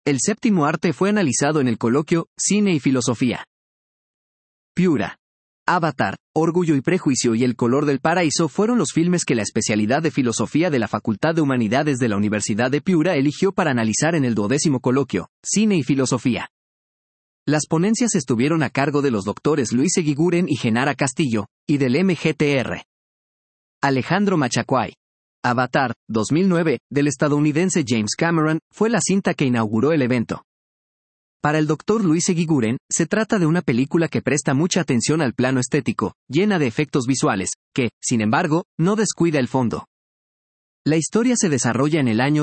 El séptimo arte fue analizado en el coloquio Cine y Filosofía. Piura. Avatar, Orgullo y Prejuicio y El color del paraíso fueron los filmes que la especialidad de Filosofía de la Facultad de Humanidades de la Universidad de Piura eligió para analizar en el 12º coloquio, Cine y Filosofía. Las ponencias estuvieron a cargo de los doctores Luis Eguiguren y Genara Castillo, y del MGTR. Alejandro Machacuay. Avatar, 2009, del estadounidense James Cameron, fue la cinta que inauguró el evento. Para el Dr. Luis Eguiguren, se trata de una película que presta mucha atención al plano estético, llena de efectos visuales, que, sin embargo, no descuida el fondo. La historia se desarrolla en el año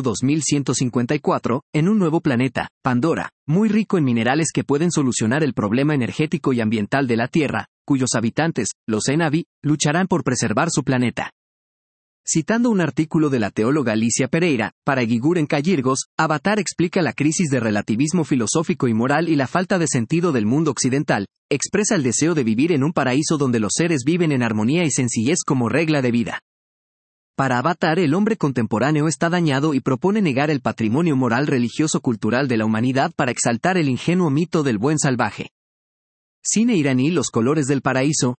2154, en un nuevo planeta, Pandora, muy rico en minerales que pueden solucionar el problema energético y ambiental de la Tierra, cuyos habitantes, los Enavi, lucharán por preservar su planeta. Citando un artículo de la teóloga Alicia Pereira, para Eguiguren Callirgos, Avatar explica la crisis de relativismo filosófico y moral y la falta de sentido del mundo occidental, expresa el deseo de vivir en un paraíso donde los seres viven en armonía y sencillez como regla de vida. Para Avatar, el hombre contemporáneo está dañado y propone negar el patrimonio moral religioso-cultural de la humanidad para exaltar el ingenuo mito del buen salvaje. Cine iraní Los colores del paraíso,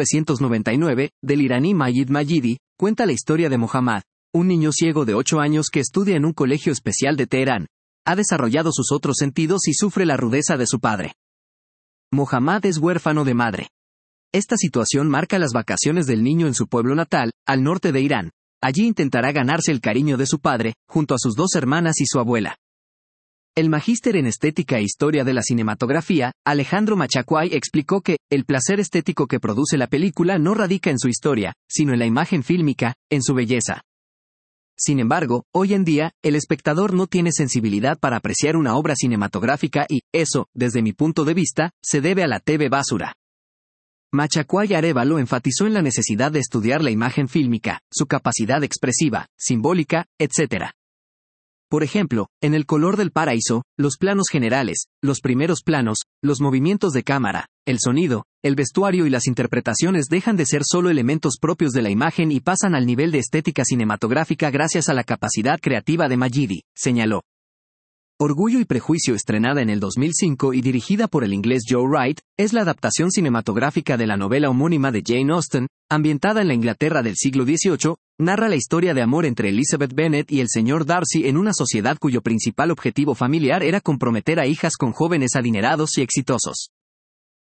1999, del iraní Majid Majidi, cuenta la historia de Mohammad, un niño ciego de 8 años que estudia en un colegio especial de Teherán. Ha desarrollado sus otros sentidos y sufre la rudeza de su padre. Mohammad es huérfano de madre. Esta situación marca las vacaciones del niño en su pueblo natal, al norte de Irán. Allí intentará ganarse el cariño de su padre, junto a sus 2 hermanas y su abuela. El magíster en Estética e Historia de la Cinematografía, Alejandro Machacuay, explicó que, el placer estético que produce la película no radica en su historia, sino en la imagen fílmica, en su belleza. Sin embargo, hoy en día, el espectador no tiene sensibilidad para apreciar una obra cinematográfica y, eso, desde mi punto de vista, se debe a la TV basura. Machacuay Arévalo enfatizó en la necesidad de estudiar la imagen fílmica, su capacidad expresiva, simbólica, etc. Por ejemplo, en El color del paraíso, los planos generales, los primeros planos, los movimientos de cámara, el sonido, el vestuario y las interpretaciones dejan de ser solo elementos propios de la imagen y pasan al nivel de estética cinematográfica gracias a la capacidad creativa de Majidi, señaló. Orgullo y Prejuicio, estrenada en el 2005 y dirigida por el inglés Joe Wright, es la adaptación cinematográfica de la novela homónima de Jane Austen, ambientada en la Inglaterra del siglo XVIII, narra la historia de amor entre Elizabeth Bennet y el señor Darcy en una sociedad cuyo principal objetivo familiar era comprometer a hijas con jóvenes adinerados y exitosos.